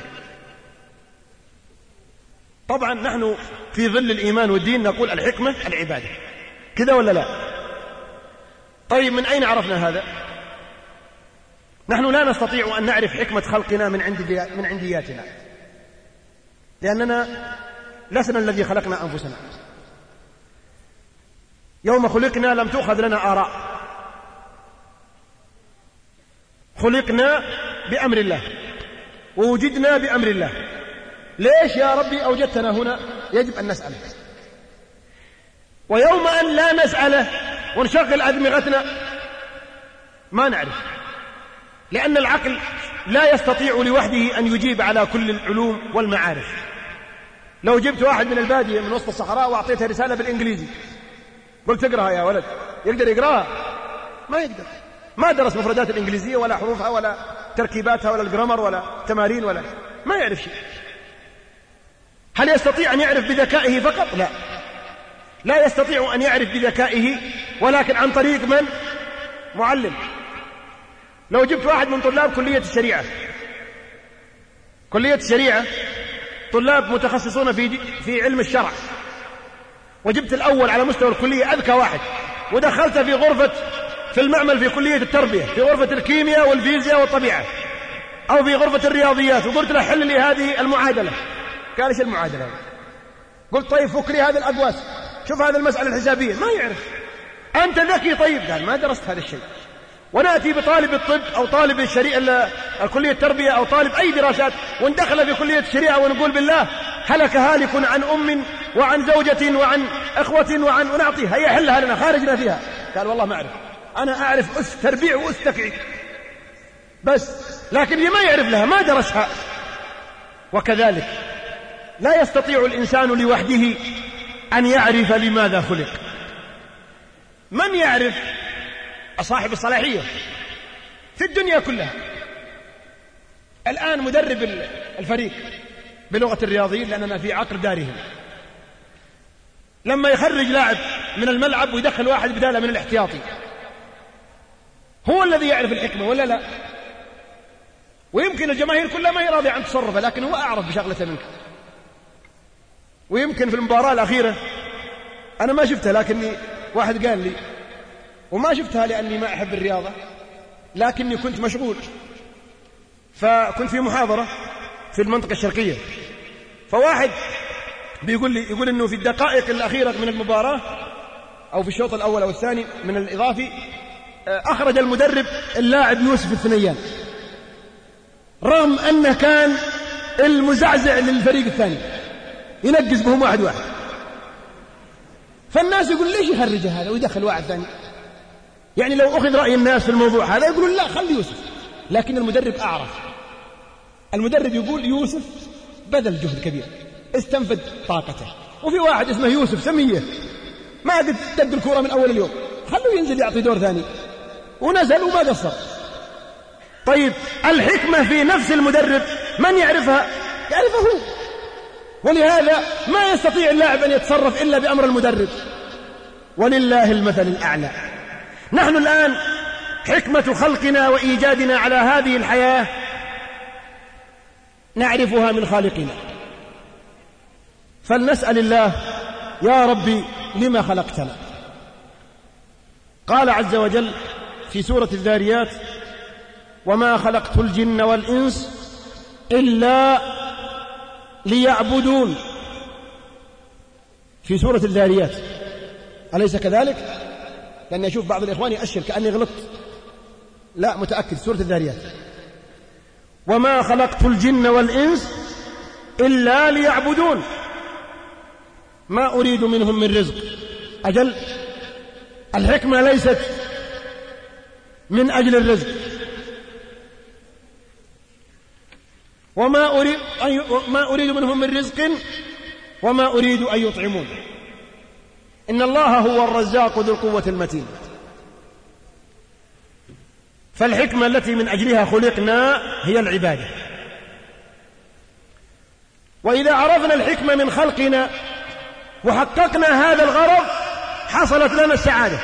S2: طبعا نحن في ظل الإيمان والدين نقول الحكمة العبادة، كذا ولا لا؟ طيب من أين عرفنا هذا؟ نحن لا نستطيع أن نعرف حكمة خلقنا من عند من عندياتنا، لأننا لسنا الذي خلقنا أنفسنا. يوم خلقنا لم تؤخذ لنا آراء، خلقنا بأمر الله ووجدنا بأمر الله. ليش يا ربي أوجدتنا هنا؟ يجب أن نسأله. ويوم أن لا نسأله ونشغل أدمغتنا ما نعرف، لأن العقل لا يستطيع لوحده أن يجيب على كل العلوم والمعارف. لو جبت واحد من البادية من وسط الصحراء وأعطيته رسالة بالإنجليزي قلت اقرأها يا ولد، يقدر يقرأها؟ ما يقدر، ما درس مفردات الإنجليزية ولا حروفها ولا تركيباتها ولا الجرامر ولا تمارين ولا ما يعرف شيء. هل يستطيع أن يعرف بذكائه فقط؟ لا، لا يستطيع أن يعرف بذكائه، ولكن عن طريق من؟ معلم. لو جبت واحد من طلاب كلية الشريعة، كلية الشريعة طلاب متخصصون في في علم الشرع، وجبت الأول على مستوى الكلية أذكى واحد، ودخلت في غرفة في المعمل في كلية التربية في غرفة الكيمياء والفيزياء والطبيعة، أو في غرفة الرياضيات، وقلت له حل لي هذه المعادلة، قال إيش المعادلة هذه؟ قلت طيب فك لي هذه الأقواس، شوف هذه المسألة الحسابية، ما يعرف. أنت ذكي طيب، قال ما درست هذا الشيء. ونأتي بطالب الطب أو طالب الشريعة الكلية التربية أو طالب أي دراسات وندخل في كلية الشريعة ونقول بالله هلك هالك عن أم وعن زوجة وعن أخوة وعن ونعطيه هيا حلها لنا خارجنا فيها. قال والله ما أعرف، أنا أعرف أس تربيع وأس تكعيب بس، لكن اللي ما يعرف لها ما درسها. وكذلك لا يستطيع الإنسان لوحده أن يعرف لماذا خلق. من يعرف صاحب الصلاحية في الدنيا كلها. الآن مدرب الفريق بلغة الرياضيين لأننا في عقر دارهم، لما يخرج لاعب من الملعب ويدخل واحد بداله من الاحتياطي، هو الذي يعرف الحكمة ولا لا؟ ويمكن الجماهير كلها ما هي راضية عن تصرفه، لكن هو أعرف بشغلته منك. ويمكن في المباراة الأخيرة أنا ما شفتها، لكني واحد قال لي، وما شفتها لأني ما أحب الرياضة، لكني كنت مشغول، فكنت في محاضرة في المنطقة الشرقية، فواحد بيقول لي يقول إنه في الدقائق الأخيرة من المباراة أو في الشوط الأول أو الثاني من الإضافي أخرج المدرب اللاعب يوسف الثنيان، رغم أنه كان المزعزع للفريق الثاني ينقز بهم واحد واحد. فالناس يقول ليش يخرج هذا ويدخل واحد ثاني؟ يعني لو أخذ رأي الناس في الموضوع هذا يقولون لا خلي يوسف، لكن المدرب أعرف. المدرب يقول يوسف بذل جهد كبير، استنفد طاقته، وفي واحد اسمه يوسف سمية ما قد دق الكرة من أول اليوم، خلوه ينزل يعطي دور ثاني، ونزل وما قصر. طيب الحكمة في نفس المدرب من يعرفها؟ يعرفه هو، ولهذا ما يستطيع اللاعب أن يتصرف إلا بأمر المدرب، ولله المثل الأعلى. نحن الآن حكمة خلقنا وإيجادنا على هذه الحياة نعرفها من خالقنا، فلنسأل الله يا ربي لما خلقتنا. قال عز وجل في سورة الذاريات وما خلقت الجن والإنس إلا ليعبدون، في سورة الذاريات، أليس كذلك؟ لأني أشوف بعض الإخوان يأشر كأني غلطت، لا متأكد سورة الذاريات وما خلقت الجن والإنس إلا ليعبدون ما أريد منهم من رزق. أجل الحكمة ليست من أجل الرزق، وما أريد, ما أريد منهم من رزق وما أريد أن يطعمون، إن الله هو الرزاق ذو القوة المتين. فالحكمة التي من أجلها خلقنا هي العبادة، وإذا عرفنا الحكمة من خلقنا وحققنا هذا الغرض حصلت لنا السعادة.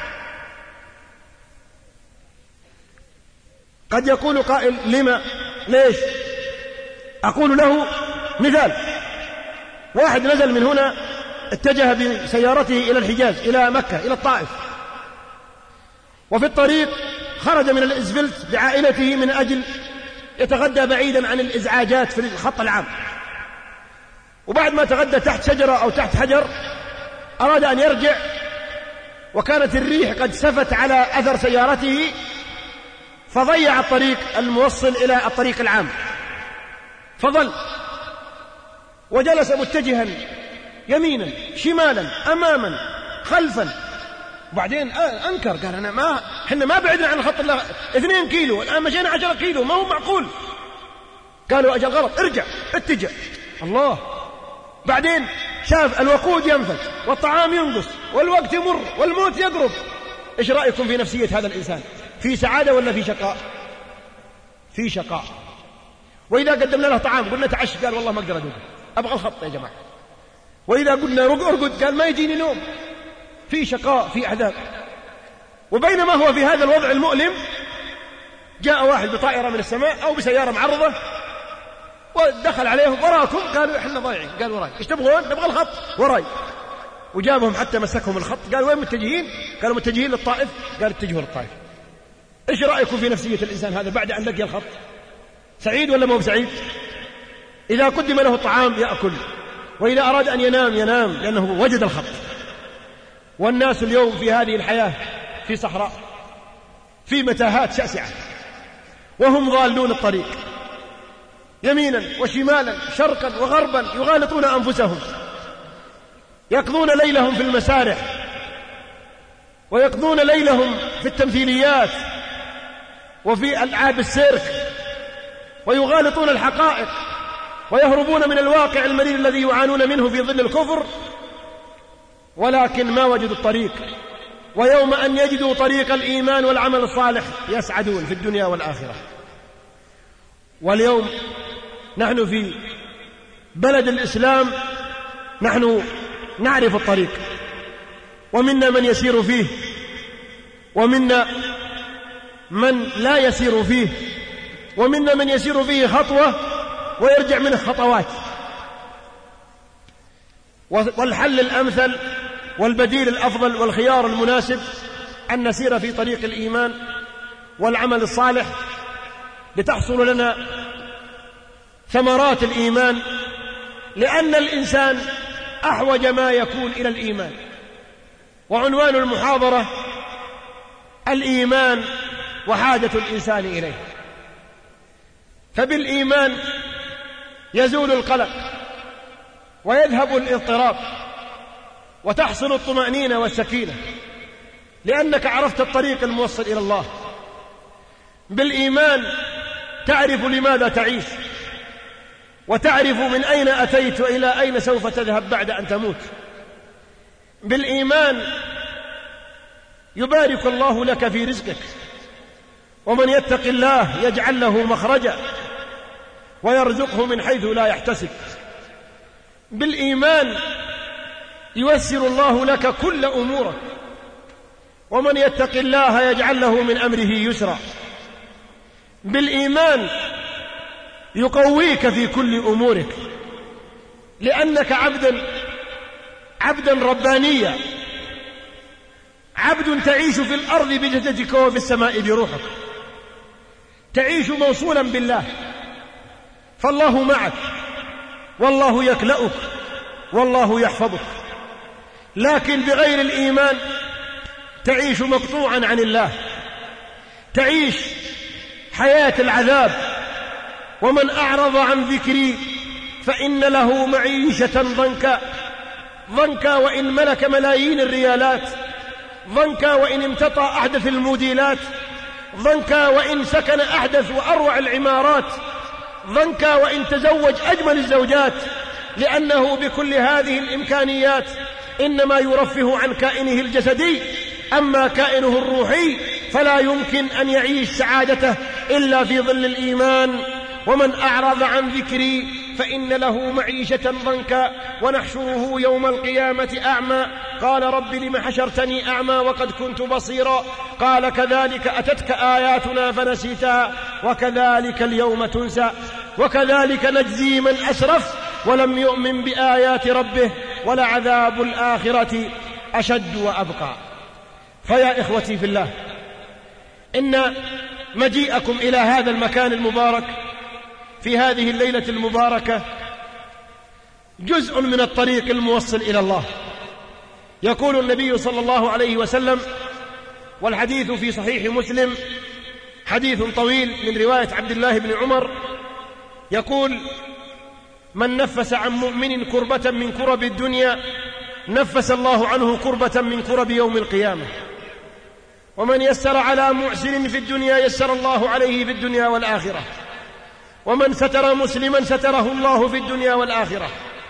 S2: قد يقول قائل لما؟ ليش؟ أقول له مثال، واحد نزل من هنا اتجه بسيارته إلى الحجاز إلى مكة إلى الطائف، وفي الطريق خرج من الإسفلت بعائلته من أجل يتغدى بعيدا عن الإزعاجات في الخط العام، وبعد ما تغدى تحت شجرة أو تحت حجر أراد أن يرجع، وكانت الريح قد سفت على أثر سيارته فضيع الطريق الموصل إلى الطريق العام، فظل وجلس متجها يمينا شمالا أماما خلفا. وبعدين أنكر قال أنا ما حنا ما بعدنا عن خط الله اثنين كيلو، الآن مشينا عشرة كيلو، ما هو معقول. قالوا أجل غلط، ارجع اتجه. الله. بعدين شاف الوقود ينفد والطعام ينقص والوقت يمر والموت يقرب. إيش رأيكم في نفسية هذا الإنسان؟ في سعادة ولا في شقاء؟ في شقاء. وإذا قدمنا له طعام قلنا تعش قال والله ما أقدر أقول، أبغى الخط يا جماعة. وإذا قلنا ارقد قال ما يجيني نوم. في شقاء، في عذاب. وبينما هو في هذا الوضع المؤلم جاء واحد بطائرة من السماء أو بسيارة معرضة ودخل عليهم وراكم، قالوا إحنا ضايعين. قال وراي. إيش تبغون؟ نبغى الخط وراي. وجابهم حتى مسكهم الخط. قالوا وين متجهين؟ قالوا متجهين للطائف. قال اتجهوا للطائف. إيش رأيكم في نفسية الإنسان هذا بعد أن لقي الخط؟ سعيد ولا مو سعيد؟ إذا قدم له الطعام يأكل، وإذا أراد أن ينام ينام لأنه وجد الخط. والناس اليوم في هذه الحياة في صحراء، في متاهات شاسعة، وهم ضالون الطريق يمينا وشمالا شرقا وغربا، يغالطون أنفسهم، يقضون ليلهم في المسارح، ويقضون ليلهم في التمثيليات وفي ألعاب السيرك، ويغالطون الحقائق، ويهربون من الواقع المرير الذي يعانون منه في ظل الكفر، ولكن ما وجدوا الطريق. ويوم أن يجدوا طريق الإيمان والعمل الصالح يسعدون في الدنيا والآخرة. واليوم نحن في بلد الإسلام، نحن نعرف الطريق، ومنا من يسير فيه، ومنا من لا يسير فيه، ومنا من يسير فيه خطوة ويرجع منه خطوات. والحل الأمثل والبديل الأفضل والخيار المناسب أن نسير في طريق الإيمان والعمل الصالح لتحصل لنا ثمرات الإيمان، لأن الإنسان أحوج ما يكون إلى الإيمان. وعنوان المحاضرة الإيمان وحاجة الإنسان إليه. فبالإيمان يزول القلق ويذهب الاضطراب وتحصل الطمأنينة والسكينة، لأنك عرفت الطريق الموصل إلى الله. بالإيمان تعرف لماذا تعيش، وتعرف من أين أتيت وإلى أين سوف تذهب بعد أن تموت. بالإيمان يبارك الله لك في رزقك، ومن يتق الله يجعل له مخرجا ويرزقه من حيث لا يحتسب. بالإيمان ييسر الله لك كل أمورك، ومن يتق الله يجعل له من أمره يسرا. بالإيمان يقويك في كل أمورك، لأنك عبدا عبدا ربانيا، عبد تعيش في الأرض بجسدك وفي السماء بروحك، تعيش موصولا بالله، فالله معك والله يكلأك والله يحفظك. لكن بغير الإيمان تعيش مقطوعا عن الله، تعيش حياة العذاب. ومن أعرض عن ذكري فإن له معيشة ضنكا، ضنكا وإن ملك ملايين الريالات، ضنكا وإن امتطى أحدث الموديلات، ضنكا وإن سكن أحدث وأروع العمارات، ضنكا وإن تزوج أجمل الزوجات، لأنه بكل هذه الإمكانيات إنما يرفه عن كائنه الجسدي. أما كائنه الروحي فلا يمكن أن يعيش سعادته إلا في ظل الإيمان. ومن أعرض عن ذكري فإن له معيشة ضنكا ونحشره يوم القيامة أعمى قال رب لم حشرتني أعمى وقد كنت بصيرا قال كذلك أتتك آياتنا فنسيتها وكذلك اليوم تنسى وكذلك نجزي من أسرف ولم يؤمن بآيات ربه ولعذاب الآخرة أشد وأبقى. فيا إخوتي في الله، إن مجيئكم إلى هذا المكان المبارك في هذه الليلة المباركة جزء من الطريق الموصل إلى الله. يقول النبي صلى الله عليه وسلم، والحديث في صحيح مسلم، حديث طويل من رواية عبد الله بن عمر، يقول: من نفس عن مؤمن كربة من كرب الدنيا نفس الله عنه كربة من كرب يوم القيامة، ومن يسر على معسر في الدنيا يسر الله عليه في الدنيا والآخرة، ومن ستر مسلما ستره الله في الدنيا والآخرة،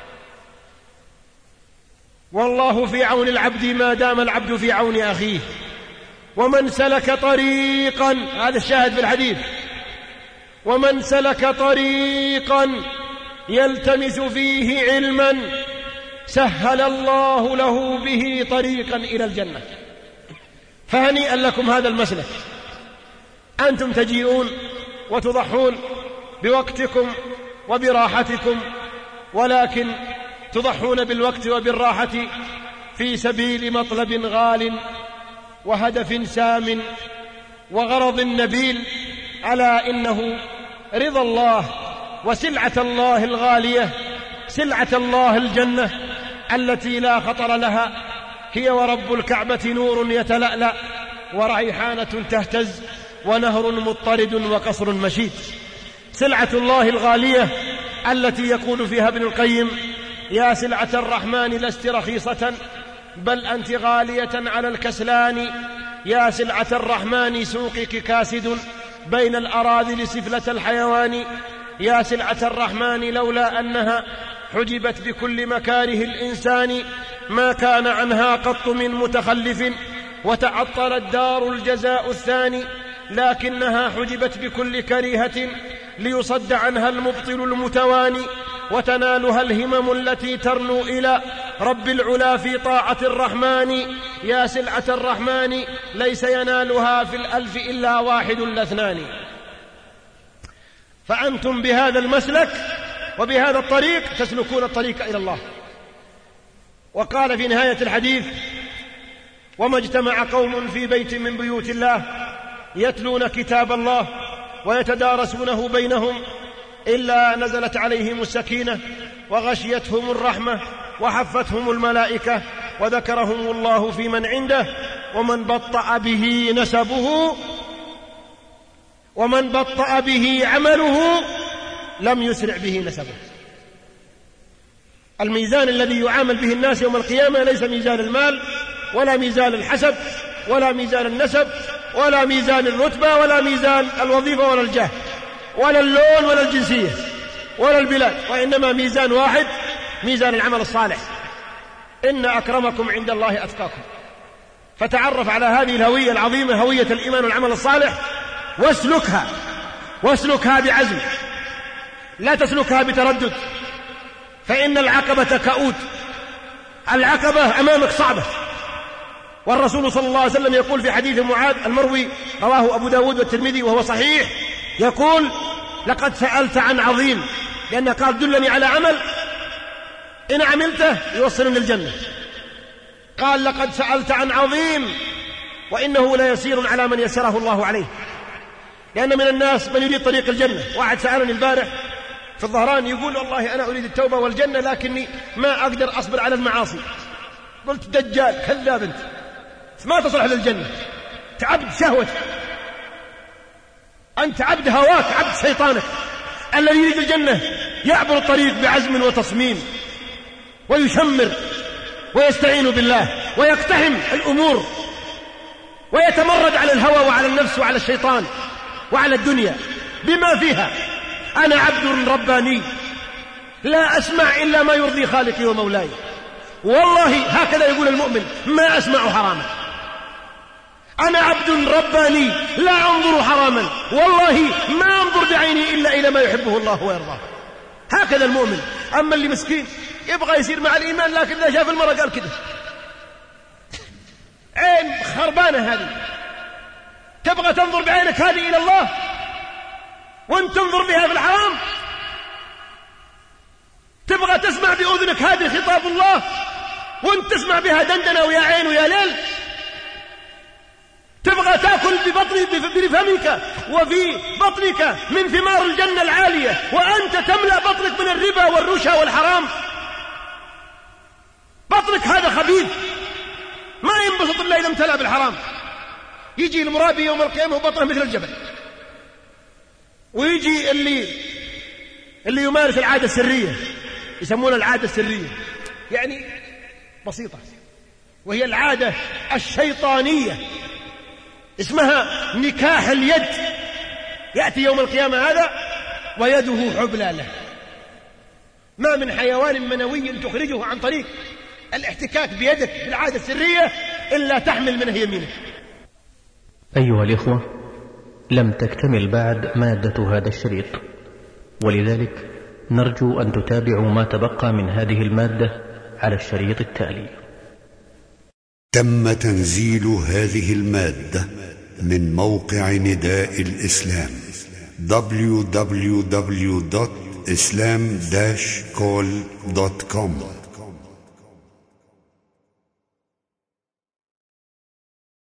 S2: والله في عون العبد ما دام العبد في عون أخيه، ومن سلك طريقا، هذا الشاهد في الحديث، ومن سلك طريقا يلتمس فيه علما سهل الله له به طريقا إلى الجنة. فهنيئا لكم هذا المسلك، أنتم تجيئون وتضحون بوقتكم وبراحتكم، ولكن تضحون بالوقت وبالراحة في سبيل مطلب غال وهدف سام وغرض نبيل، ألا إنه رضا الله
S1: وسلعة الله الغالية سلعة الله الجنة التي لا خطر لها، هي ورب الكعبة نور يتلألأ وريحانة تهتز ونهر مضطرد وقصر مشيد. سلعة الله الغالية التي يقول فيها ابن القيم: يا سلعة الرحمن لست رخيصة بل أنت غالية على الكسلان، يا سلعة الرحمن سوقك كاسد بين الأراذل سفلة الحيوان، يا سلعة الرحمن لولا أنها حجبت بكل مكاره الإنسان ما كان عنها قط من متخلف وتعطلت دار الجزاء الثاني، لكنها حجبت بكل كريهة ليصد عنها المبطل المتواني، وتنالها الهمم التي ترنو إلى رب العلا في طاعة الرحمن، يا سلعة الرحمن ليس ينالها في الألف إلا واحد لاثنان. فأنتم بهذا المسلك وبهذا الطريق تسلكون الطريق إلى الله. وقال في نهاية الحديث: وما اجتمع قوم في بيت من بيوت الله يتلون كتاب الله ويتدارسونه بينهم إلا نزلت عليهم السكينة وغشيتهم الرحمة وحفتهم الملائكة وذكرهم الله في من عنده، ومن بطأ به نسبه ومن بطأ به عمله لم يسرع به نسبه. الميزان الذي يعامل به الناس يوم القيامة ليس ميزان المال ولا ميزان الحسب ولا ميزان النسب ولا ميزان الرتبة ولا ميزان الوظيفة ولا الجاه ولا اللون ولا الجنسية ولا البلاد، وإنما ميزان واحد، ميزان العمل الصالح. إن أكرمكم عند الله أتقاكم. فتعرف على هذه الهوية العظيمة، هوية الإيمان والعمل الصالح، واسلكها واسلكها بعزم، لا تسلكها بتردد، فإن العقبة كؤود، العقبة أمامك صعبة. والرسول صلى الله عليه وسلم يقول في حديث معاذ المروي رواه أبو داود والترمذي وهو صحيح، يقول: لقد سألت عن عظيم، لأنه قال: دلني على عمل إن عملته يوصلني الجنة. قال: لقد سألت عن عظيم وإنه لا يسير على من يسره الله عليه. لأن من الناس من يريد طريق الجنة. واحد سألني البارح في الظهران يقول: والله أنا أريد التوبة والجنة لكني ما أقدر أصبر على المعاصي. قلت: دجال، كذاب أنت، ما تصلح للجنة، أنت عبد شهوتك، أنت عبد هواك، عبد شيطانك. الذي يريد الجنة يعبر الطريق بعزم وتصميم ويشمر ويستعين بالله ويقتحم الأمور ويتمرد على الهوى وعلى النفس وعلى الشيطان وعلى الدنيا بما فيها. أنا عبد رباني لا أسمع إلا ما يرضي خالقي ومولاي، والله هكذا يقول المؤمن: ما أسمع حراما. أنا عبد رباني لا أنظر حراما، والله ما أنظر بعيني إلا إلى ما يحبه الله ويرضاه. هكذا المؤمن. أما اللي مسكين يبغى يصير مع الإيمان لكن إذا شاف المرأة قال كده، عين خربانة هذه، تبغى تنظر بعينك هذه إلى الله وانت تنظر بها في الحرام، تبغى تسمع بأذنك هذه خطاب الله وانت تسمع بها دندنة ويا عين ويا ليل، تبغى تأكل بفمك وفي بطنك من ثمار الجنة العالية وأنت تملأ بطنك من الربا والرشا والحرام. بطنك هذا خبيث ما ينبسط إلا إذا امتلأ بالحرام. يجي المرابي يوم القيامة وبطنه مثل الجبل، ويجي اللي اللي يمارس العادة السرية، يسمونها العادة السرية، يعني بسيطة، وهي العادة الشيطانية، اسمها نكاح اليد. يأتي يوم القيامة هذا ويده حبلى له. ما من حيوان منوي تخرجه عن طريق الاحتكاك بيدك بالعادة السرية إلا تحمل منه يمينك.
S3: أيها الإخوة، لم تكتمل بعد مادة هذا الشريط، ولذلك نرجو أن تتابعوا ما تبقى من هذه المادة على الشريط التالي.
S4: تم تنزيل هذه المادة من موقع نداء الإسلام دبليو دبليو دبليو دوت إسلام داش كول دوت كوم.